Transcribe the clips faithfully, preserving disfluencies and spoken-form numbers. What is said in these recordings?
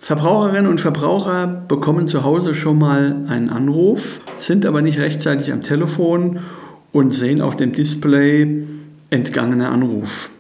Verbraucherinnen und Verbraucher bekommen zu Hause schon mal einen Anruf, sind aber nicht rechtzeitig am Telefon und sehen auf dem Display entgangener Anruf.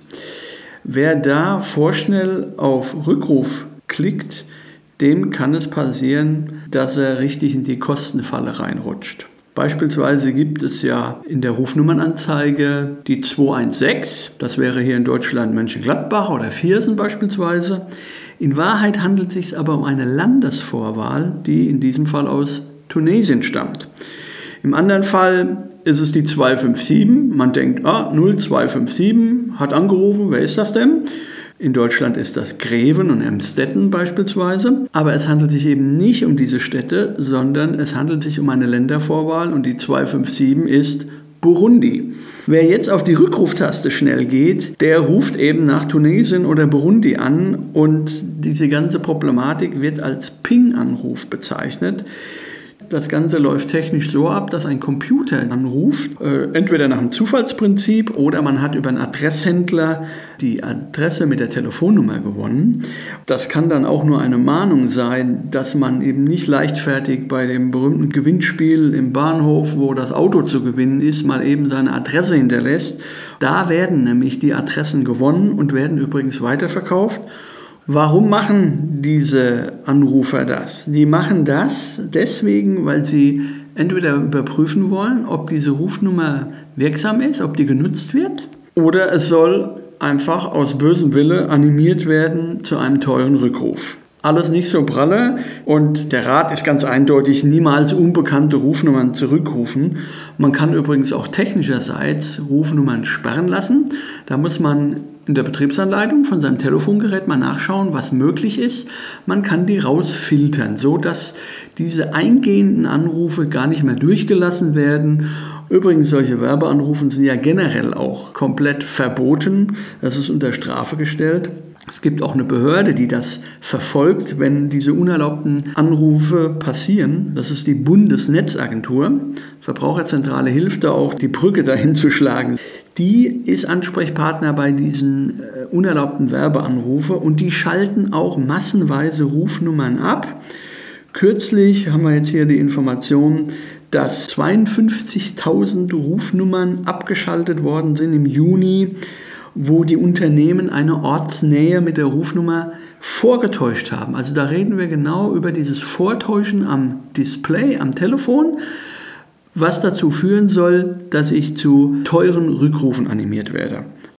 Wer da vorschnell auf Rückruf klickt, dem kann es passieren, dass er richtig in die Kostenfalle reinrutscht. Beispielsweise gibt es ja in der Rufnummernanzeige die zwei eins sechs, das wäre hier in Deutschland Mönchengladbach oder Viersen beispielsweise. In Wahrheit handelt es sich aber um eine Landesvorwahl, die in diesem Fall aus Tunesien stammt. Im anderen Fall ist es die zwei fünf sieben, man denkt, ah, null zwei fünf sieben, hat angerufen, wer ist das denn? In Deutschland ist das Greven und Emstetten beispielsweise. Aber es handelt sich eben nicht um diese Städte, sondern es handelt sich um eine Ländervorwahl und die zwei fünf sieben ist Burundi. Wer jetzt auf die Rückruftaste schnell geht, der ruft eben nach Tunesien oder Burundi an und diese ganze Problematik wird als Ping-Anruf bezeichnet. Das Ganze läuft technisch so ab, dass ein Computer anruft, äh, entweder nach einem Zufallsprinzip oder man hat über einen Adresshändler die Adresse mit der Telefonnummer gewonnen. Das kann dann auch nur eine Mahnung sein, dass man eben nicht leichtfertig bei dem berühmten Gewinnspiel im Bahnhof, wo das Auto zu gewinnen ist, mal eben seine Adresse hinterlässt. Da werden nämlich die Adressen gewonnen und werden übrigens weiterverkauft. Warum machen diese Anrufer das? Die machen das deswegen, weil sie entweder überprüfen wollen, ob diese Rufnummer wirksam ist, ob die genutzt wird, oder es soll einfach aus bösem Wille animiert werden zu einem teuren Rückruf. Alles nicht so pralle und der Rat ist ganz eindeutig, niemals unbekannte Rufnummern zurückrufen. Man kann übrigens auch technischerseits Rufnummern sperren lassen. Da muss man in der Betriebsanleitung von seinem Telefongerät mal nachschauen, was möglich ist. Man kann die rausfiltern, so dass diese eingehenden Anrufe gar nicht mehr durchgelassen werden. Übrigens, solche Werbeanrufe sind ja generell auch komplett verboten. Das ist unter Strafe gestellt. Es gibt auch eine Behörde, die das verfolgt, wenn diese unerlaubten Anrufe passieren. Das ist die Bundesnetzagentur. Verbraucherzentrale hilft da auch, die Brücke dahin zu schlagen. Die ist Ansprechpartner bei diesen äh, unerlaubten Werbeanrufe und die schalten auch massenweise Rufnummern ab. Kürzlich haben wir jetzt hier die Information, dass zweiundfünfzigtausend Rufnummern abgeschaltet worden sind im Juni, wo die Unternehmen eine Ortsnähe mit der Rufnummer vorgetäuscht haben. Also da reden wir genau über dieses Vortäuschen am Display, am Telefon, was dazu führen soll, dass ich zu teuren Rückrufen animiert werde.